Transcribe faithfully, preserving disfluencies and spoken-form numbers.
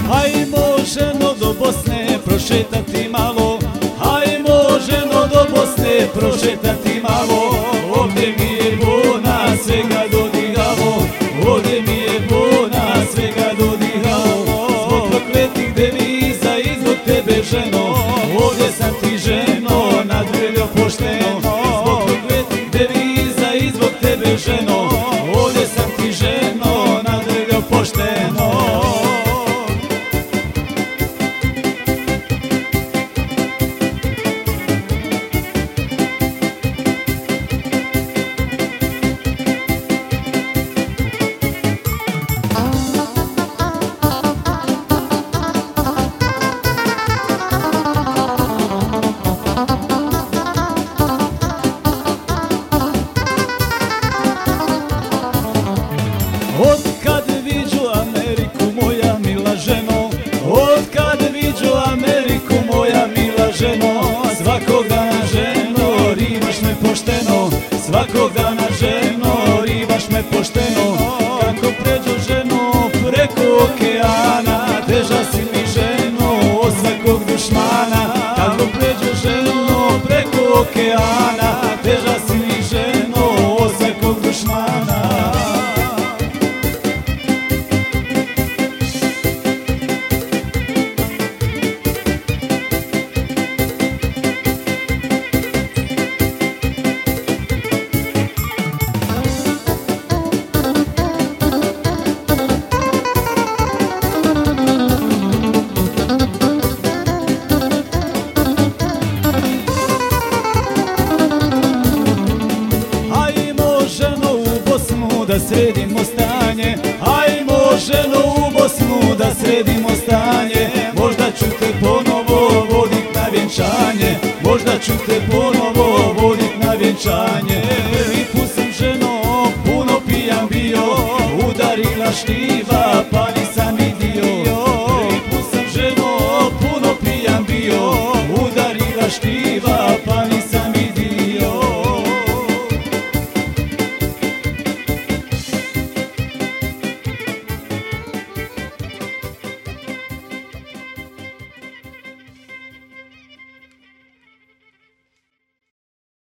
Hajmo ženo do Bosne prošetati malo, hajmo ženo do Bosne prošetati malo. Ovdje mi je bona svega dodigavo, ovdje mi je bona svega dodigavo. Zbog prokletih deviza i zbog tebe ženo, ovdje sam ti ženo nadredio pošteno. Zbog prokletih deviza i zbog tebe ženo, ovdje sam ti ženo nadredio pošteno. Otkad viđu Ameriku moja mila ženo, otkad viđu Ameriku moja mila ženo, svakog dana ženo ribaš me pošteno, svakog dana ženo ribaš me pošteno. Kako pređu ženo preko okeana, teža si mi ženo od svakog dušmana. Kako pređu ženo preko okeana, teža si mi ženo od svakog dušmana. Da sredimo stanje, hajmo ženo u Bosnu da sredimo